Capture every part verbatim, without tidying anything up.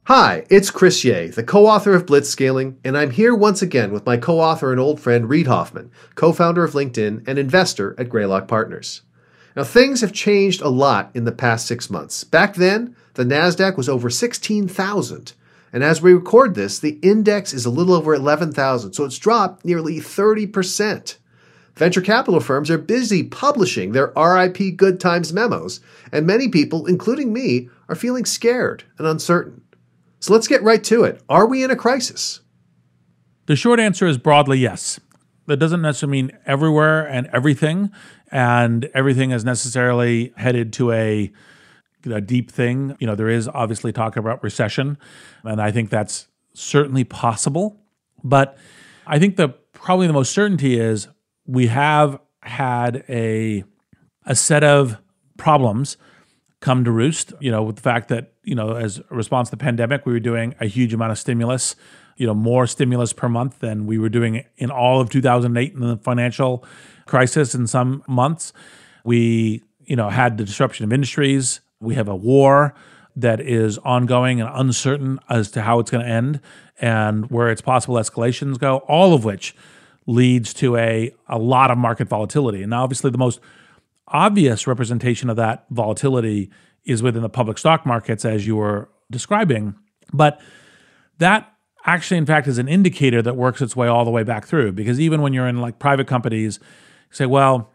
Hi, it's Chris Ye, the co-author of Blitzscaling, and I'm here once again with my co-author and old friend Reid Hoffman, co-founder of LinkedIn and investor at Greylock Partners. Now, things have changed a lot in the past six months. Back then, the NASDAQ was over sixteen thousand, and as we record this, the index is a little over eleven thousand, so it's dropped nearly thirty percent. Venture capital firms are busy publishing their R I P Good Times memos, and many people, including me, are feeling scared and uncertain. So let's get right to it. Are we in a crisis? The short answer is broadly yes. That doesn't necessarily mean everywhere and everything, and everything is necessarily headed to a, a deep thing. You know, there is obviously talk about recession, and I think that's certainly possible. But I think the probably the most certainty is we have had a a set of problems come to roost, you know, with the fact that, you know, as a response to the pandemic, we were doing a huge amount of stimulus, you know, more stimulus per month than we were doing in all of two thousand eight in the financial crisis in some months. We, you know, had the disruption of industries. We have a war that is ongoing and uncertain as to how it's going to end and where its possible escalations go, all of which leads to a, a lot of market volatility. And now, obviously, the most obvious representation of that volatility is within the public stock markets, as you were describing. But that actually, in fact, is an indicator that works its way all the way back through. Because even when you're in like private companies, you say, well,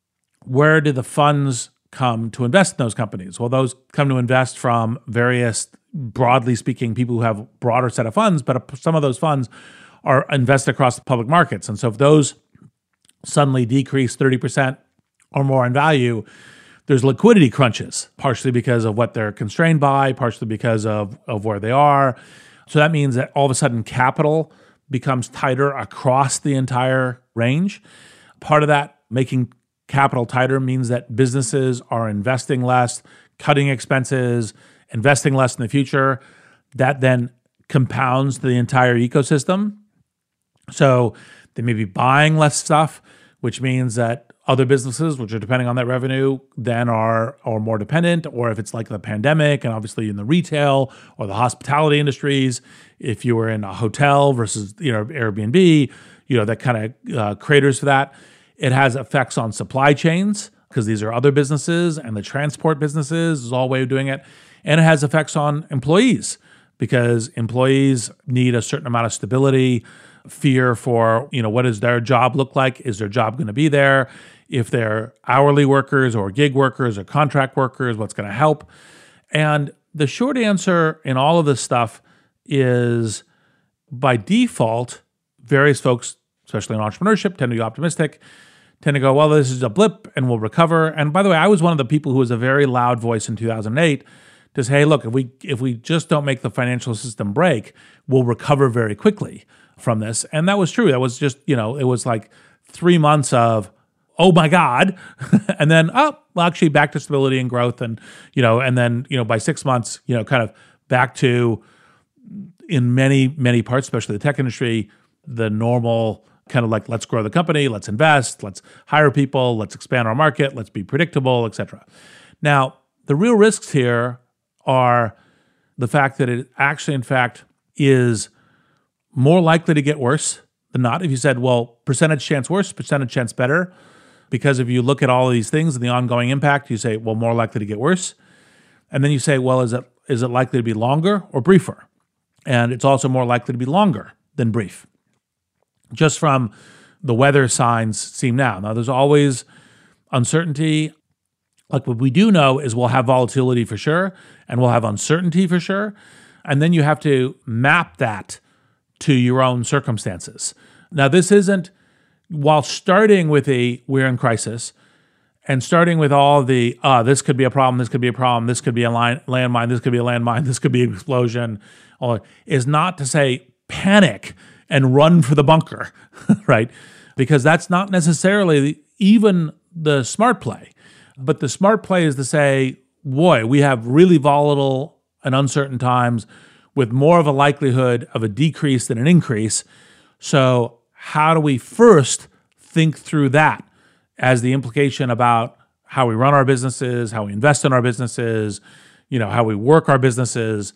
where did the funds come to invest in those companies? Well, those come to invest from various, broadly speaking, people who have a broader set of funds, but some of those funds are invested across the public markets. And so if those suddenly decrease thirty percent or more in value, there's liquidity crunches, partially because of what they're constrained by, partially because of, of where they are. So that means that all of a sudden capital becomes tighter across the entire range. Part of that, making capital tighter, means that businesses are investing less, cutting expenses, investing less in the future. That then compounds the entire ecosystem. So they may be buying less stuff, which means that other businesses, which are depending on that revenue, then are are more dependent. Or if it's like the pandemic, and obviously in the retail or the hospitality industries, if you were in a hotel versus you know Airbnb, you know that kind of uh, craters for that. It has effects on supply chains because these are other businesses, and the transport businesses is all a way of doing it. And it has effects on employees because employees need a certain amount of stability, fear for, you know, what does their job look like? Is their job going to be there? If they're hourly workers or gig workers or contract workers, what's going to help? And the short answer in all of this stuff is, by default, various folks, especially in entrepreneurship, tend to be optimistic, tend to go, well, this is a blip and we'll recover. And by the way, I was one of the people who was a very loud voice in two thousand eight to say, hey, look, if we if we just don't make the financial system break, we'll recover very quickly from this. And that was true. That was just, you know, it was like three months of, oh my God, and then, oh, well, actually back to stability and growth. And, you know, and then, you know, by six months, you know, kind of back to, in many, many parts, especially the tech industry, the normal kind of like, let's grow the company, let's invest, let's hire people, let's expand our market, let's be predictable, et cetera. Now, the real risks here are the fact that it actually, in fact, is more likely to get worse than not. If you said, well, percentage chance worse, percentage chance better, because if you look at all of these things and the ongoing impact, you say, well, more likely to get worse. And then you say, well, is it is it likely to be longer or briefer? And it's also more likely to be longer than brief, just from the weather signs seem now. Now, there's always uncertainty. Like what we do know is we'll have volatility for sure, and we'll have uncertainty for sure. And then you have to map that to your own circumstances. Now, this isn't, while starting with a, we're in crisis, and starting with all the, uh, this could be a problem, this could be a problem, this could be a line, landmine, this could be a landmine, this could be an explosion, all, is not to say panic and run for the bunker, right? Because that's not necessarily even the smart play. But the smart play is to say, boy, we have really volatile and uncertain times with more of a likelihood of a decrease than an increase. So how do we first think through that as the implication about how we run our businesses, how we invest in our businesses, you know, how we work our businesses,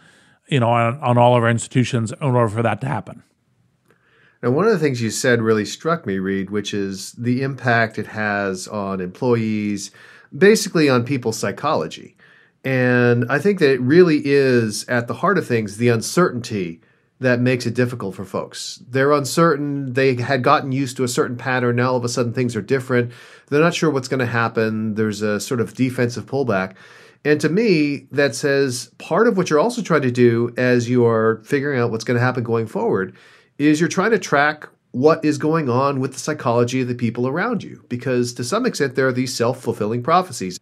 you know, on, on all of our institutions in order for that to happen. Now, one of the things you said really struck me, Reed, which is the impact it has on employees, basically on people's psychology. And I think that it really is at the heart of things, the uncertainty that makes it difficult for folks. They're uncertain. They had gotten used to a certain pattern. Now all of a sudden things are different. They're not sure what's going to happen. There's a sort of defensive pullback. And to me, that says part of what you're also trying to do as you are figuring out what's going to happen going forward is you're trying to track what is going on with the psychology of the people around you. Because to some extent, there are these self-fulfilling prophecies.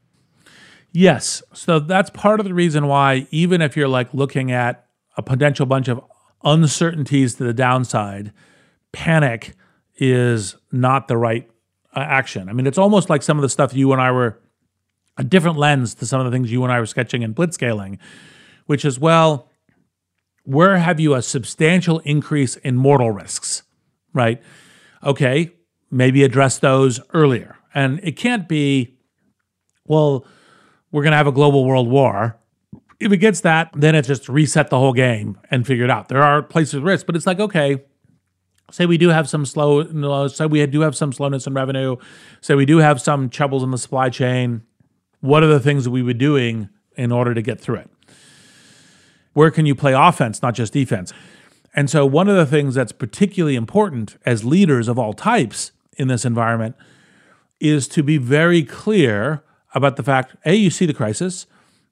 Yes. So that's part of the reason why, even if you're like looking at a potential bunch of uncertainties to the downside, panic is not the right uh, action. I mean, it's almost like some of the stuff you and I were, a different lens to some of the things you and I were sketching in blitzscaling, which is, well, where have you a substantial increase in mortal risks, right? Okay, maybe address those earlier. And it can't be, well, we're going to have a global world war. If it gets that, then it's just reset the whole game and figure it out. There are places of risk, but it's like, okay, say we do have some slow, say we do have some slowness in revenue, say we do have some troubles in the supply chain. What are the things that we were doing in order to get through it? Where can you play offense, not just defense? And so one of the things that's particularly important as leaders of all types in this environment is to be very clear about the fact, A, you see the crisis,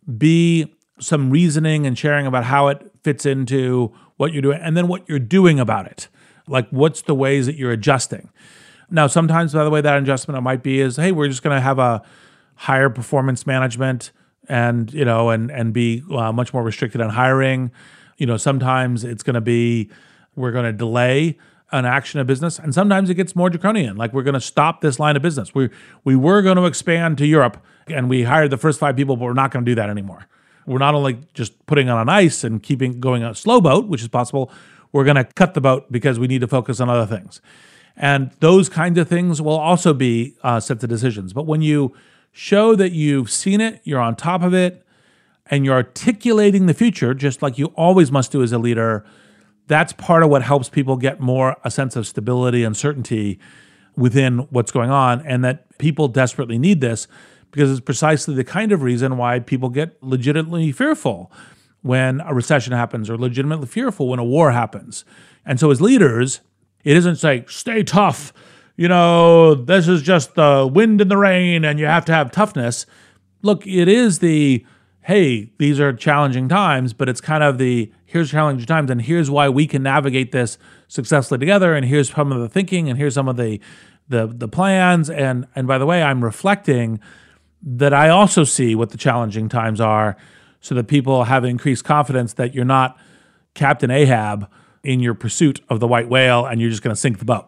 B, some reasoning and sharing about how it fits into what you're doing, and then what you're doing about it. Like, what's the ways that you're adjusting? Now, sometimes, by the way, that adjustment it might be is, hey, we're just going to have a higher performance management and, you know, and, and be uh, much more restricted on hiring. You know, sometimes it's going to be, we're going to delay an action of business. And sometimes it gets more draconian. Like, we're going to stop this line of business. We, we were going to expand to Europe and we hired the first five people, but we're not going to do that anymore. We're not only just putting it on ice and keeping going a slow boat, which is possible, we're going to cut the boat because we need to focus on other things. And those kinds of things will also be uh, sets of decisions. But when you show that you've seen it, you're on top of it, and you're articulating the future, just like you always must do as a leader, that's part of what helps people get more a sense of stability and certainty within what's going on, and that people desperately need this because it's precisely the kind of reason why people get legitimately fearful when a recession happens or legitimately fearful when a war happens. And so as leaders, it isn't like, stay tough, you know, this is just the wind and the rain and you have to have toughness. Look, it is the, hey, these are challenging times, but it's kind of the, here's challenging times and here's why we can navigate this successfully together, and here's some of the thinking and here's some of the the the plans. And and by the way, I'm reflecting that I also see what the challenging times are so that people have increased confidence that you're not Captain Ahab in your pursuit of the white whale and you're just going to sink the boat.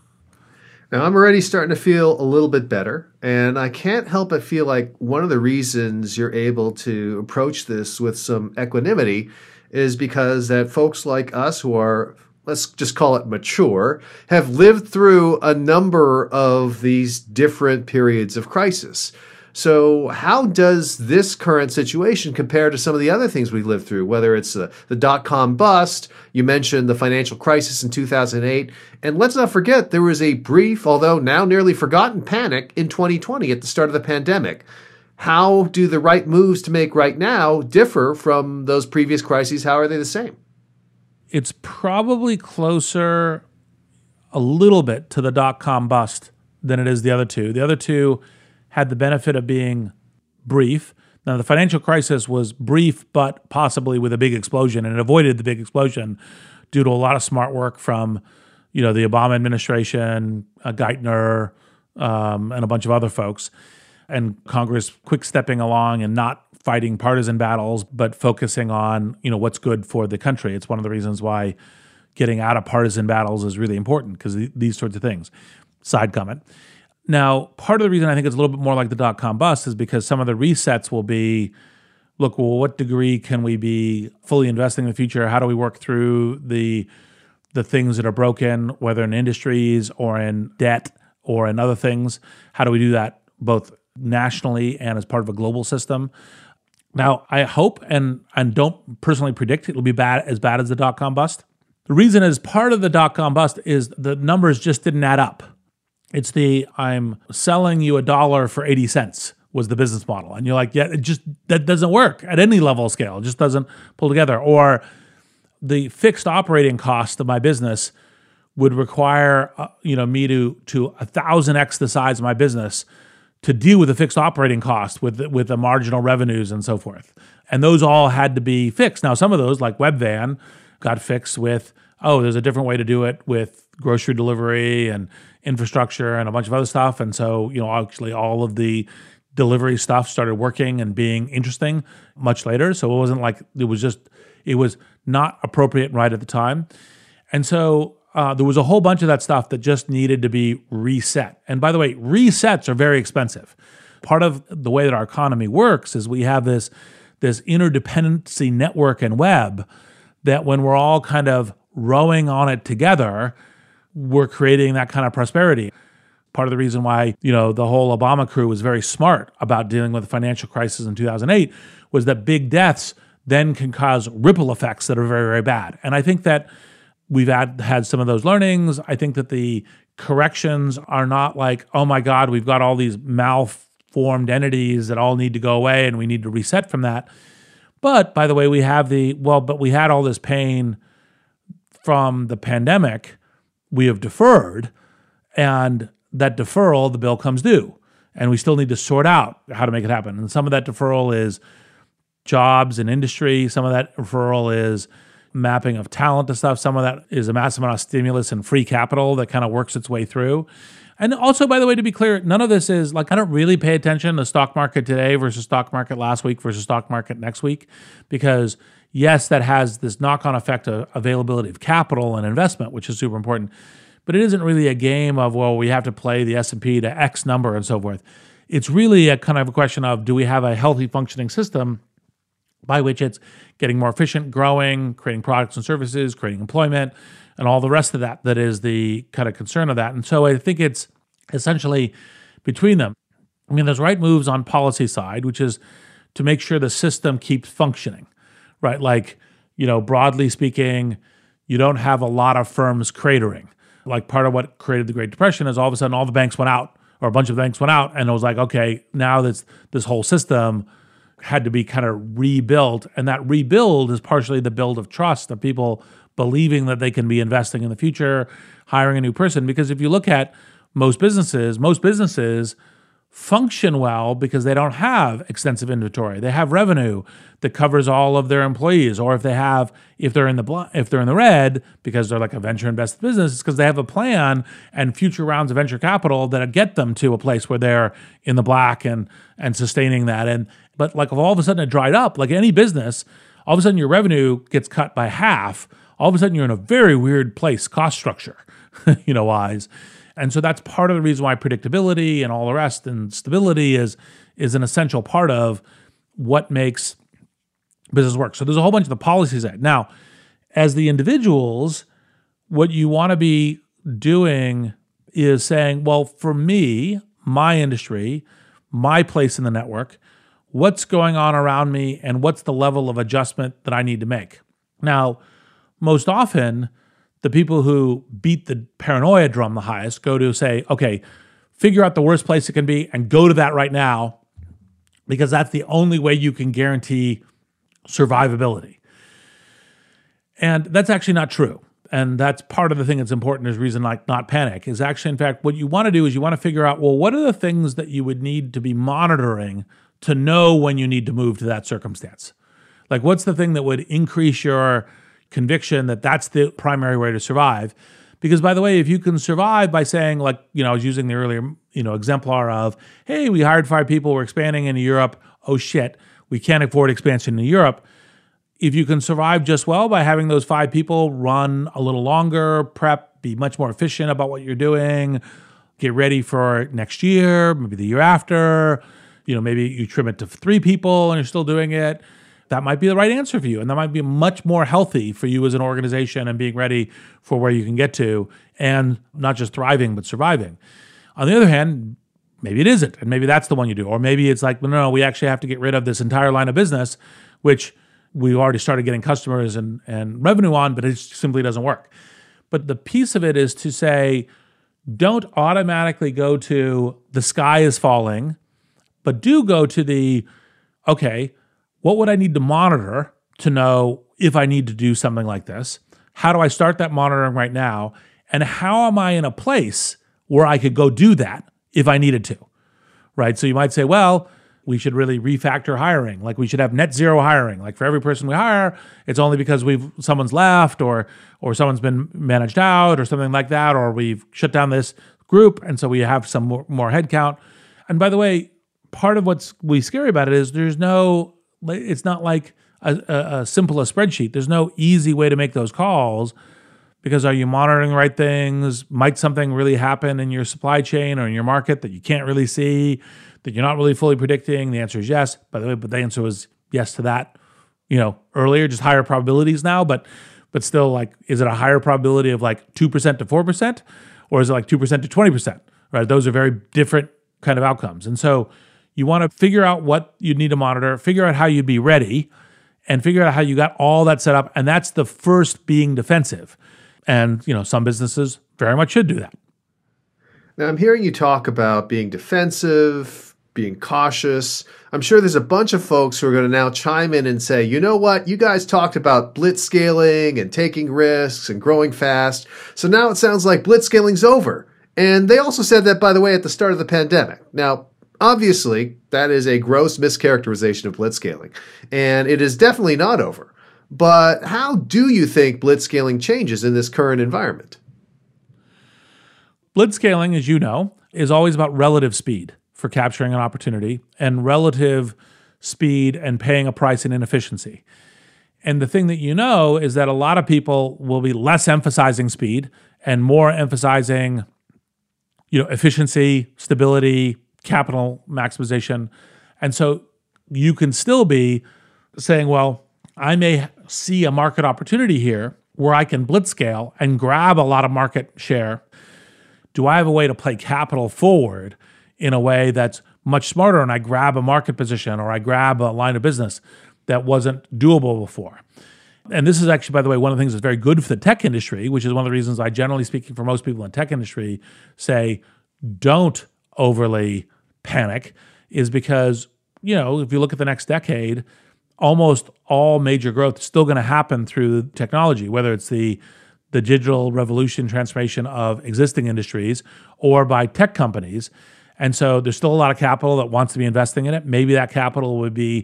Now, I'm already starting to feel a little bit better, and I can't help but feel like one of the reasons you're able to approach this with some equanimity is because that folks like us who are, let's just call it mature, have lived through a number of these different periods of crisis. So how does this current situation compare to some of the other things we've lived through, whether it's the, the dot-com bust, you mentioned the financial crisis in two thousand eight, and let's not forget there was a brief, although now nearly forgotten, panic in twenty twenty at the start of the pandemic. How do the right moves to make right now differ from those previous crises? How are they the same? It's probably closer a little bit to the dot-com bust than it is the other two. The other two had the benefit of being brief. Now, the financial crisis was brief, but possibly with a big explosion, and it avoided the big explosion due to a lot of smart work from, you know, the Obama administration, uh, Geithner, um, and a bunch of other folks, and Congress quick stepping along and not fighting partisan battles, but focusing on, you know, what's good for the country. It's one of the reasons why getting out of partisan battles is really important, because th- these sorts of things. Side comment. Now, part of the reason I think it's a little bit more like the dot-com bust is because some of the resets will be, look, well, what degree can we be fully investing in the future? How do we work through the the things that are broken, whether in industries or in debt or in other things? How do we do that both nationally and as part of a global system? Now, I hope and, and don't personally predict it'll be bad as bad as the dot-com bust. The reason is part of the dot-com bust is the numbers just didn't add up. It's the I'm selling you a dollar for eighty cents was the business model. And you're like, yeah, it just, that doesn't work at any level of scale. It just doesn't pull together. Or the fixed operating cost of my business would require, uh, you know, me to to a thousand X the size of my business to deal with the fixed operating cost with, with the marginal revenues and so forth. And those all had to be fixed. Now, some of those, like Webvan, got fixed with, oh, there's a different way to do it with grocery delivery and infrastructure and a bunch of other stuff. And so, you know, actually all of the delivery stuff started working and being interesting much later. So it wasn't like it was just, it was not appropriate right at the time. And so uh, there was a whole bunch of that stuff that just needed to be reset. And by the way, resets are very expensive. Part of the way that our economy works is we have this, this interdependency network and web that when we're all kind of rowing on it together, we're creating that kind of prosperity. Part of the reason why, you know, the whole Obama crew was very smart about dealing with the financial crisis in two thousand eight was that big deaths then can cause ripple effects that are very, very bad. And I think that we've had, had some of those learnings. I think that the corrections are not like, oh my God, we've got all these malformed entities that all need to go away and we need to reset from that. But by the way, we have the, well, but we had all this pain from the pandemic we have deferred, and that deferral, the bill comes due. And we still need to sort out how to make it happen. And some of that deferral is jobs and industry. Some of that deferral is mapping of talent to stuff. Some of that is a massive amount of stimulus and free capital that kind of works its way through. And also, by the way, to be clear, none of this is like, I don't really pay attention to stock market today versus stock market last week versus stock market next week, because yes, that has this knock-on effect of availability of capital and investment, which is super important. But it isn't really a game of, well, we have to play the S and P to X number and so forth. It's really a kind of a question of, do we have a healthy functioning system by which it's getting more efficient, growing, creating products and services, creating employment, and all the rest of that that is the kind of concern of that. And so I think it's essentially between them. I mean, there's right moves on policy side, which is to make sure the system keeps functioning, right? Like, you know, broadly speaking, you don't have a lot of firms cratering. Like part of what created the Great Depression is all of a sudden all the banks went out, or a bunch of banks went out, and it was like, okay, now this this whole system had to be kind of rebuilt. And that rebuild is partially the build of trust, of people believing that they can be investing in the future, hiring a new person. Because if you look at most businesses, most businesses function well because they don't have extensive inventory. They have revenue that covers all of their employees, or if they have, if they're in the bl- if they're in the red because they're like a venture invested business, it's because they have a plan and future rounds of venture capital that get them to a place where they're in the black and and sustaining that. And but like if all of a sudden it dried up, like any business, all of a sudden your revenue gets cut by half. All of a sudden you're in a very weird place, cost structure, you know, wise. And so that's part of the reason why predictability and all the rest and stability is is an essential part of what makes business work. So there's a whole bunch of the policies that. Now, as the individuals, what you want to be doing is saying, well, for me, my industry, my place in the network, what's going on around me and what's the level of adjustment that I need to make? Now, most often, the people who beat the paranoia drum the highest go to say, okay, figure out the worst place it can be and go to that right now, because that's the only way you can guarantee survivability. And that's actually not true. And that's part of the thing that's important is reason like not panic is actually, in fact, what you want to do is you want to figure out, well, what are the things that you would need to be monitoring to know when you need to move to that circumstance? Like what's the thing that would increase your conviction that that's the primary way to survive? Because by the way, if you can survive by saying like, you know, I was using the earlier, you know, exemplar of, hey, we hired five people, we're expanding into Europe. Oh shit, we can't afford expansion in Europe. If you can survive just well by having those five people run a little longer, prep, be much more efficient about what you're doing, get ready for next year, maybe the year after, you know, maybe you trim it to three people and you're still doing it. That might be the right answer for you. And that might be much more healthy for you as an organization and being ready for where you can get to and not just thriving, but surviving. On the other hand, maybe it isn't. And maybe that's the one you do. Or maybe it's like, no, no, we actually have to get rid of this entire line of business, which we already started getting customers and, and revenue on, but it simply doesn't work. But the piece of it is to say, don't automatically go to the sky is falling, but do go to the, okay, what would I need to monitor to know if I need to do something like this? How do I start that monitoring right now? And how am I in a place where I could go do that if I needed to, right? So you might say, well, we should really refactor hiring. Like we should have net zero hiring. Like for every person we hire, it's only because we've someone's left or or someone's been managed out or something like that, or we've shut down this group, and so we have some more, more headcount. And by the way, part of what's really scary about it is there's no, it's not like a, a, a simple a spreadsheet. There's no easy way to make those calls, because are you monitoring the right things? Might something really happen in your supply chain or in your market that you can't really see, that you're not really fully predicting? The answer is yes. By the way, but the answer was yes to that, you know, earlier, just higher probabilities now, but but still, like, is it a higher probability of like two percent to four percent? Or is it like two percent to twenty percent, right? Those are very different kind of outcomes. And so you want to figure out what you need to monitor, figure out how you'd be ready, and figure out how you got all that set up. And that's the first being defensive. And, you know, some businesses very much should do that. Now, I'm hearing you talk about being defensive, being cautious. I'm sure there's a bunch of folks who are going to now chime in and say, you know what, you guys talked about blitzscaling and taking risks and growing fast. So now it sounds like blitzscaling's over. And they also said that, by the way, at the start of the pandemic. Now, obviously, that is a gross mischaracterization of blitzscaling, and it is definitely not over. But how do you think blitzscaling changes in this current environment? Blitzscaling, as you know, is always about relative speed for capturing an opportunity and relative speed and paying a price in inefficiency. And the thing that you know is that a lot of people will be less emphasizing speed and more emphasizing, you know, efficiency, stability, capital maximization. And so you can still be saying, well, I may see a market opportunity here where I can blitzscale and grab a lot of market share. Do I have a way to play capital forward in a way that's much smarter, and I grab a market position or I grab a line of business that wasn't doable before? And this is actually, by the way, one of the things that's very good for the tech industry, which is one of the reasons I, generally speaking, for most people in the tech industry, say don't overly panic, is because, you know, if you look at the next decade, almost all major growth is still going to happen through technology, whether it's the the digital revolution transformation of existing industries or by tech companies. And so there's still a lot of capital that wants to be investing in it. Maybe that capital would be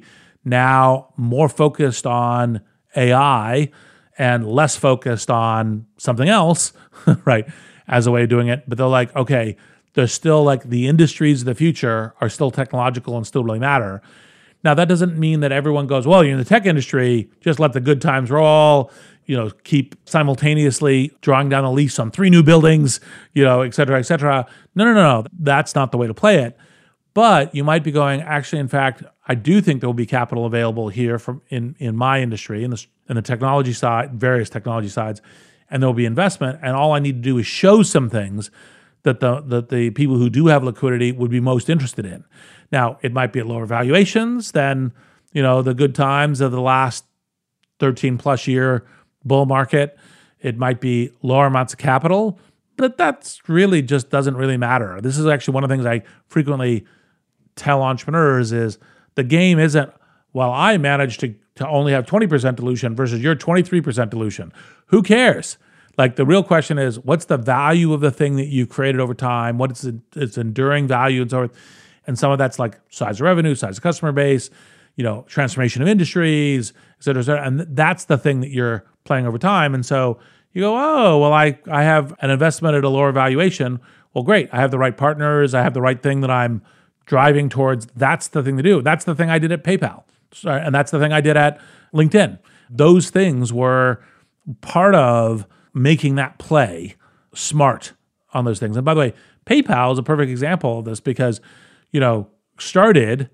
now more focused on A I and less focused on something else, right, as a way of doing it. But they're like, okay, there's still like the industries of the future are still technological and still really matter. Now, that doesn't mean that everyone goes, well, you're in the tech industry, just let the good times roll, you know, keep simultaneously drawing down a lease on three new buildings, you know, et cetera, et cetera. No, no, no, no. That's not the way to play it. But you might be going, actually, in fact, I do think there will be capital available here from in, in my industry, in the, in the technology side, various technology sides, and there will be investment. And all I need to do is show some things that the that the people who do have liquidity would be most interested in. Now, it might be at lower valuations than, you know, the good times of the last thirteen plus year bull market. It might be lower amounts of capital, but that's really just doesn't really matter. This is actually one of the things I frequently tell entrepreneurs is the game isn't, well, I managed to, to only have twenty percent dilution versus your twenty-three percent dilution. Who cares? Like, the real question is, what's the value of the thing that you've created over time? What is its enduring value and so forth? And some of that's like size of revenue, size of customer base, you know, transformation of industries, et cetera, et cetera. And that's the thing that you're playing over time. And so you go, oh, well, I, I have an investment at a lower valuation. Well, great. I have the right partners. I have the right thing that I'm driving towards. That's the thing to do. That's the thing I did at PayPal. And that's the thing I did at LinkedIn. Those things were part of making that play smart on those things. And by the way, PayPal is a perfect example of this because, you know, started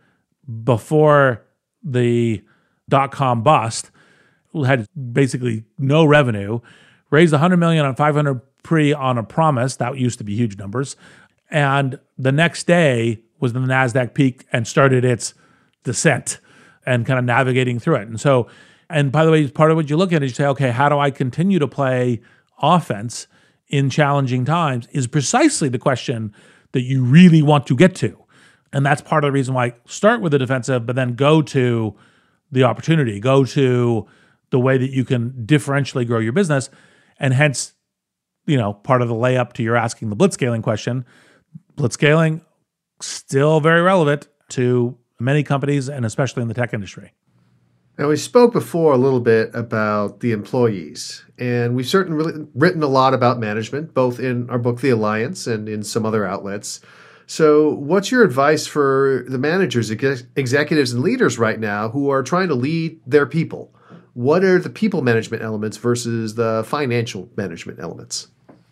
before the dot-com bust, had basically no revenue, raised one hundred million dollars on five hundred pre on a promise. That used to be huge numbers. And the next day was when the NASDAQ peaked and started its descent and kind of navigating through it. And so, and by the way, part of what you look at is you say, okay, how do I continue to play offense in challenging times is precisely the question that you really want to get to. And that's part of the reason why start with the defensive, but then go to the opportunity, go to the way that you can differentially grow your business. And hence, you know, part of the layup to your asking the blitzscaling question, blitzscaling still very relevant to many companies and especially in the tech industry. Now, we spoke before a little bit about the employees, and we've certainly written a lot about management, both in our book, The Alliance, and in some other outlets. So what's your advice for the managers, ex- executives, and leaders right now who are trying to lead their people? What are the people management elements versus the financial management elements?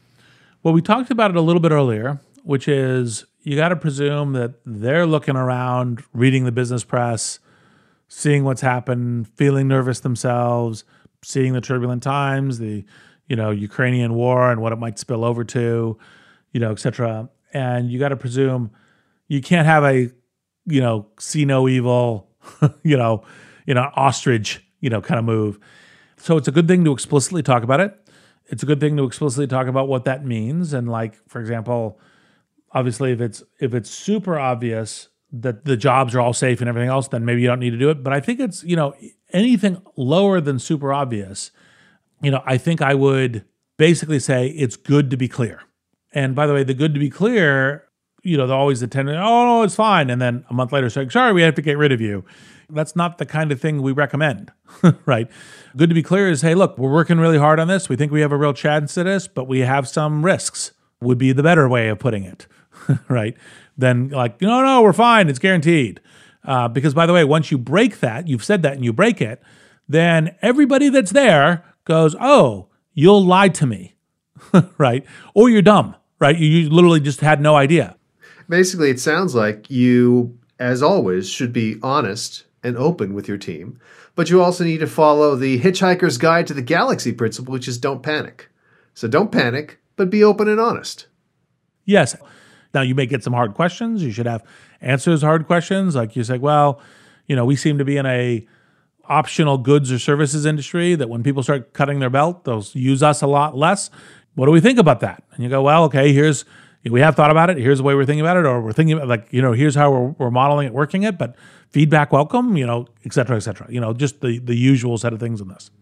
Well, we talked about it a little bit earlier, which is you got to presume that they're looking around, reading the business press, seeing what's happened, feeling nervous themselves, seeing the turbulent times, the, you know, Ukrainian war and what it might spill over to, you know, et cetera. And you got to presume you can't have a, you know, see no evil, you know, you know, ostrich, you know, kind of move. So it's a good thing to explicitly talk about it. It's a good thing to explicitly talk about what that means. And like, for example, obviously if it's if it's super obvious that the jobs are all safe and everything else, then maybe you don't need to do it. But I think it's, you know, anything lower than super obvious, you know, I think I would basically say it's good to be clear. And by the way, the good to be clear, you know, they're always the tendency, oh, no, it's fine. And then a month later saying, sorry, we have to get rid of you. That's not the kind of thing we recommend, right? Good to be clear is, hey, look, we're working really hard on this. We think we have a real chance at this, but we have some risks, would be the better way of putting it, right? Then like, no, no, we're fine. It's guaranteed. Uh, because by the way, once you break that, you've said that and you break it, then everybody that's there goes, oh, you'll lie to me, right? Or you're dumb, right? You, you literally just had no idea. Basically, it sounds like you, as always, should be honest and open with your team, but you also need to follow the Hitchhiker's Guide to the Galaxy principle, which is don't panic. So don't panic, but be open and honest. Yes. Now, you may get some hard questions. You should have answers to hard questions. Like you say, well, you know, we seem to be in a optional goods or services industry that when people start cutting their belt, they'll use us a lot less. What do we think about that? And you go, well, okay, here's, we have thought about it. Here's the way we're thinking about it. Or we're thinking about, like, you know, here's how we're, we're modeling it, working it, but feedback welcome, you know, et cetera, et cetera. You know, just the, the usual set of things in this.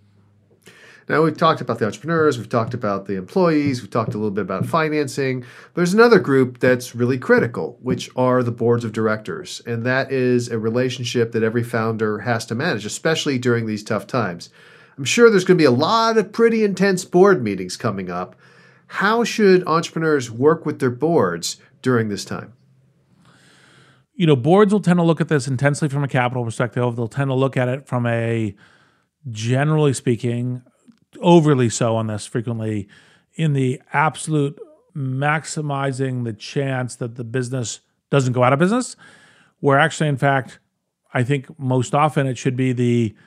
Now, we've talked about the entrepreneurs, we've talked about the employees, we've talked a little bit about financing. There's another group that's really critical, which are the boards of directors. And that is a relationship that every founder has to manage, especially during these tough times. I'm sure there's going to be a lot of pretty intense board meetings coming up. How should entrepreneurs work with their boards during this time? You know, boards will tend to look at this intensely from a capital perspective. They'll tend to look at it from a, generally speaking, overly so on this frequently, in the absolute maximizing the chance that the business doesn't go out of business, where actually, in fact, I think most often it should be the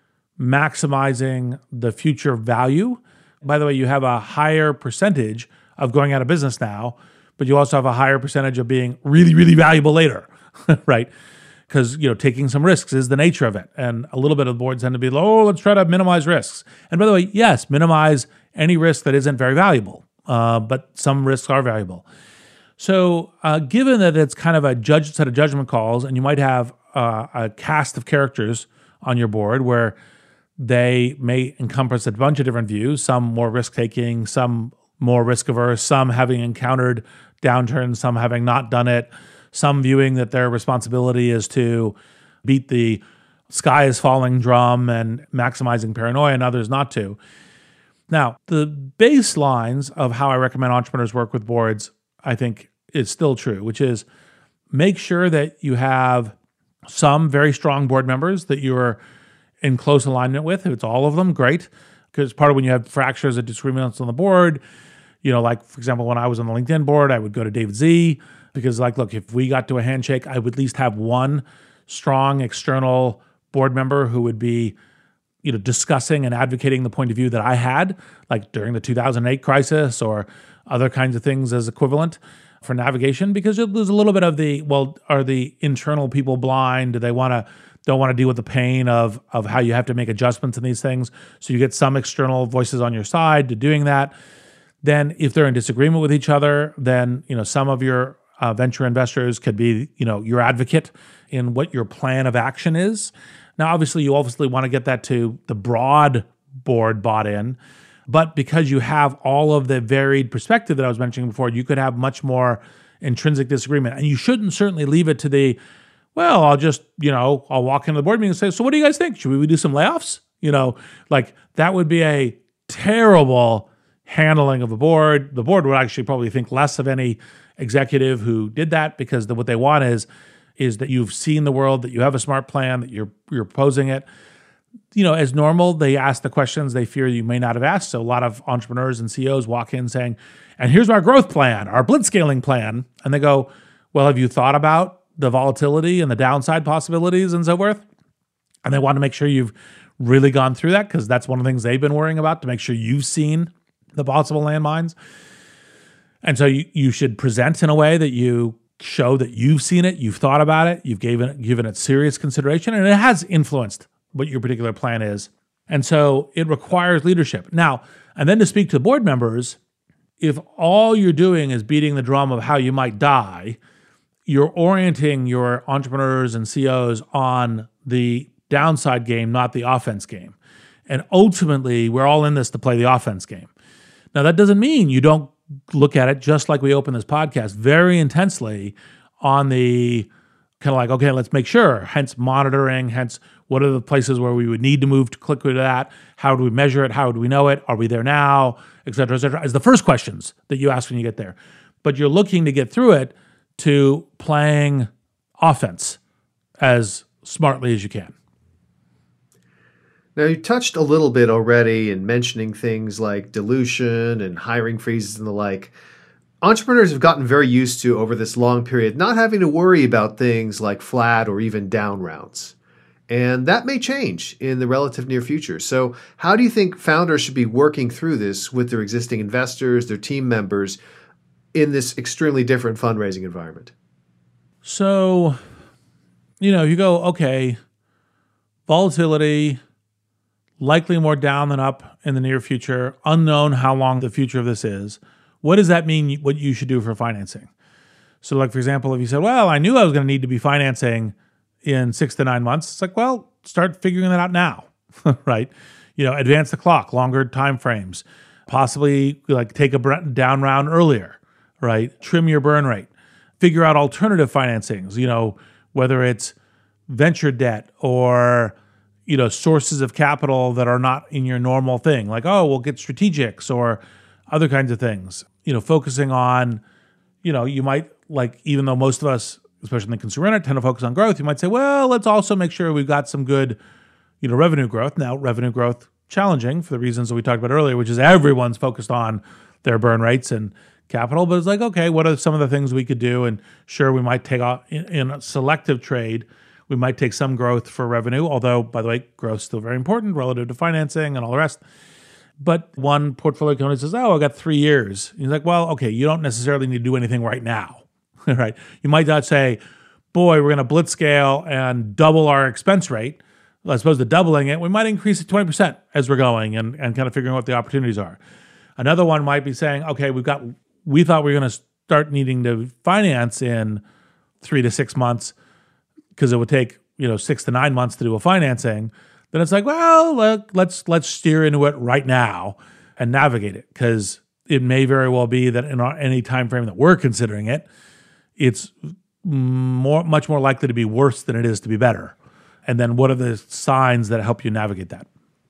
maximizing the future value. By the way, you have a higher percentage of going out of business now, but you also have a higher percentage of being really, really valuable later, right? Because, you know, taking some risks is the nature of it. And a little bit of the boards tend to be, oh, let's try to minimize risks. And by the way, yes, minimize any risk that isn't very valuable, uh, but some risks are valuable. So uh, given that it's kind of a judge set of judgment calls, and you might have uh, a cast of characters on your board where they may encompass a bunch of different views, some more risk-taking, some more risk-averse, some having encountered downturns, some having not done it, some viewing that their responsibility is to beat the sky is falling drum and maximizing paranoia, and others not to. Now, the baselines of how I recommend entrepreneurs work with boards, I think, is still true, which is make sure that you have some very strong board members that you're in close alignment with. If it's all of them, great. Because part of when you have fractures and disagreements on the board, you know, like, for example, when I was on the LinkedIn board, I would go to David Z, because, like, look, if we got to a handshake, I would at least have one strong external board member who would be, you know, discussing and advocating the point of view that I had, like during the two thousand eight crisis or other kinds of things as equivalent. for navigation, because there's a little bit of the, well, are the internal people blind? Do they want to, don't want to deal with the pain of, of how you have to make adjustments in these things? So you get some external voices on your side to doing that. Then if they're in disagreement with each other, then, you know, some of your uh, venture investors could be, you know, your advocate in what your plan of action is. Now, obviously, you obviously want to get that to the broad board bought in, but because you have all of the varied perspective that I was mentioning before, you could have much more intrinsic disagreement. And you shouldn't certainly leave it to the, well, I'll just, you know, I'll walk into the board meeting and say, so what do you guys think? Should we do some layoffs? You know, like that would be a terrible handling of a board. The board would actually probably think less of any executive who did that, because the, what they want is, is that you've seen the world, that you have a smart plan, that you're you're proposing it. You know, as normal, they ask the questions they fear you may not have asked. So a lot of entrepreneurs and C E Os walk in saying, and here's our growth plan, our blitzscaling plan. And they go, well, have you thought about the volatility and the downside possibilities and so forth? And they want to make sure you've really gone through that, because that's one of the things they've been worrying about, to make sure you've seen the possible landmines. And so you, you should present in a way that you show that you've seen it, you've thought about it, you've given, given it serious consideration, and it has influenced what your particular plan is. And so it requires leadership. Now, and then to speak to board members, if all you're doing is beating the drum of how you might die, you're orienting your entrepreneurs and C E Os on the downside game, not the offense game. And ultimately, we're all in this to play the offense game. Now, that doesn't mean you don't look at it, just like we open this podcast, very intensely on the kind of like, okay, let's make sure, hence monitoring, hence what are the places where we would need to move to click with that? How do we measure it? How do we know it? Are we there now? Et cetera, et cetera, is the first questions that you ask when you get there. But you're looking to get through it to playing offense as smartly as you can. Now, you touched a little bit already in mentioning things like dilution and hiring freezes and the like. Entrepreneurs have gotten very used to, over this long period, not having to worry about things like flat or even down rounds. And that may change in the relative near future. So how do you think founders should be working through this with their existing investors, their team members, in this extremely different fundraising environment? So, you know, you go, okay, volatility, likely more down than up in the near future, unknown how long the future of this is. What does that mean, what you should do for financing? So like, for example, if you said, well, I knew I was going to need to be financing in six to nine months, it's like, well, start figuring that out now, right? You know, advance the clock, longer time frames, possibly like take a down round earlier, right? Trim your burn rate, figure out alternative financings, you know, whether it's venture debt or, you know, sources of capital that are not in your normal thing, like, oh, we'll get strategics or other kinds of things, you know, focusing on, you know, you might, like, even though most of us, especially in the consumer internet, tend to focus on growth, you might say, well, let's also make sure we've got some good, you know, revenue growth. Now, revenue growth challenging for the reasons that we talked about earlier, which is everyone's focused on their burn rates and capital, but it's like, okay, what are some of the things we could do? And sure, we might take off in, in a selective trade, we might take some growth for revenue, although, by the way, growth is still very important relative to financing and all the rest. But one portfolio company says, oh, I got three years. And he's like, well, okay, you don't necessarily need to do anything right now, right? You might not say, boy, we're going to blitz scale and double our expense rate. As opposed to doubling it, we might increase it twenty percent as we're going and, and kind of figuring out what the opportunities are. Another one might be saying, okay, we've got, we thought we were going to start needing to finance in three to six months because it would take, you know, six to nine months to do a financing. Then it's like, well, let, let's let's steer into it right now and navigate it, because it may very well be that in any time frame that we're considering it, it's more much more likely to be worse than it is to be better. And then what are the signs that help you navigate that?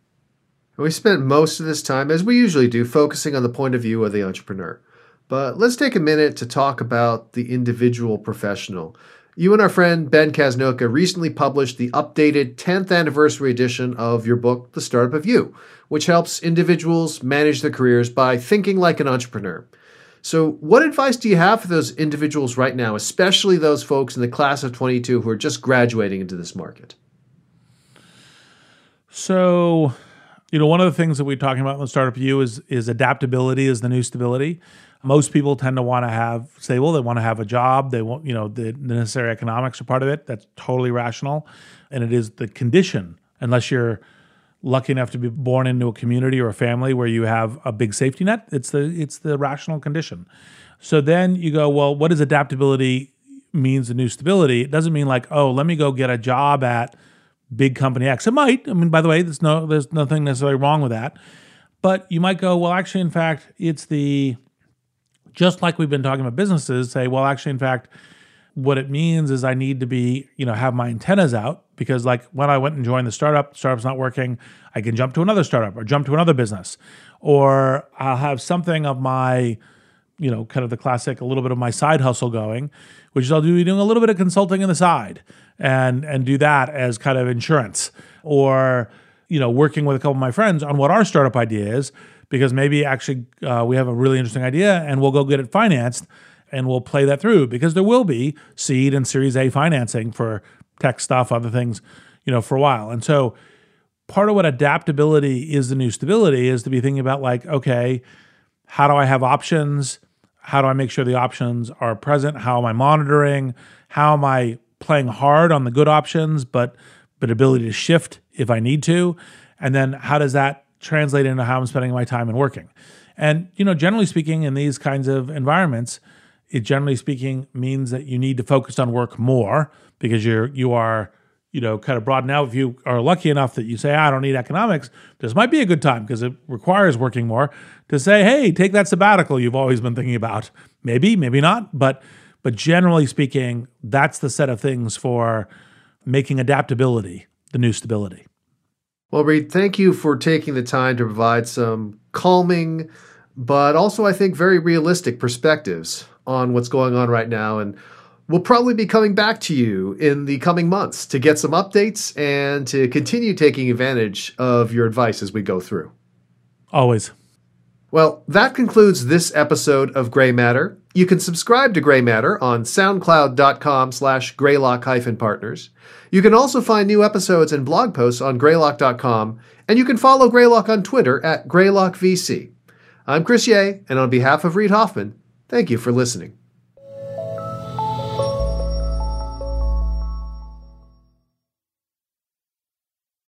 We spent most of this time, as we usually do, focusing on the point of view of the entrepreneur. But let's take a minute to talk about the individual professional. You and our friend Ben Casnocha recently published the updated tenth anniversary edition of your book, The Startup of You, which helps individuals manage their careers by thinking like an entrepreneur. So what advice do you have for those individuals right now, especially those folks in the class of twenty-two who are just graduating into this market? So You know, one of the things that we're talking about in the Startup U is is adaptability is the new stability. Most people tend to want to have stable. They want to have a job. They want, you know, the, the necessary economics are part of it. That's totally rational. And it is the condition, unless you're lucky enough to be born into a community or a family where you have a big safety net. It's the it's the rational condition. So then you go, well, what does adaptability means the new stability? It doesn't mean like, oh, let me go get a job at big company X. It might. I mean, by the way, there's no there's nothing necessarily wrong with that. But you might go, well, actually, in fact, it's the, just like we've been talking about businesses, say, well, actually, in fact, what it means is I need to be, you know, have my antennas out, because like when I went and joined the startup, the startup's not working, I can jump to another startup or jump to another business. Or I'll have something of my, you know, kind of the classic, a little bit of my side hustle going, which is I'll do doing a little bit of consulting on the side and and do that as kind of insurance. Or, you know, working with a couple of my friends on what our startup idea is, because maybe actually uh, we have a really interesting idea and we'll go get it financed and we'll play that through, because there will be seed and Series A financing for tech stuff, other things, you know, for a while. And so part of what adaptability is the new stability is to be thinking about like, okay, how do I have options? How do I make sure the options are present? How am I monitoring? How am I playing hard on the good options, but but ability to shift if I need to? And then how does that translate into how I'm spending my time and working? And, you know, generally speaking, in these kinds of environments, it generally speaking means that you need to focus on work more, because you're you are, you know, kind of broaden out. If you are lucky enough that you say, I don't need economics, this might be a good time because it requires working more to say, hey, take that sabbatical you've always been thinking about. Maybe, maybe not. But but generally speaking, that's the set of things for making adaptability the new stability. Well, Reid, thank you for taking the time to provide some calming, but also I think very realistic perspectives on what's going on right now. And we'll probably be coming back to you in the coming months to get some updates and to continue taking advantage of your advice as we go through. Always. Well, that concludes this episode of Gray Matter. You can subscribe to Gray Matter on soundcloud.com slash greylock hyphen partners. You can also find new episodes and blog posts on greylock dot com, and you can follow Greylock on Twitter at greylock V C. I'm Chris Yeh, and on behalf of Reid Hoffman, thank you for listening.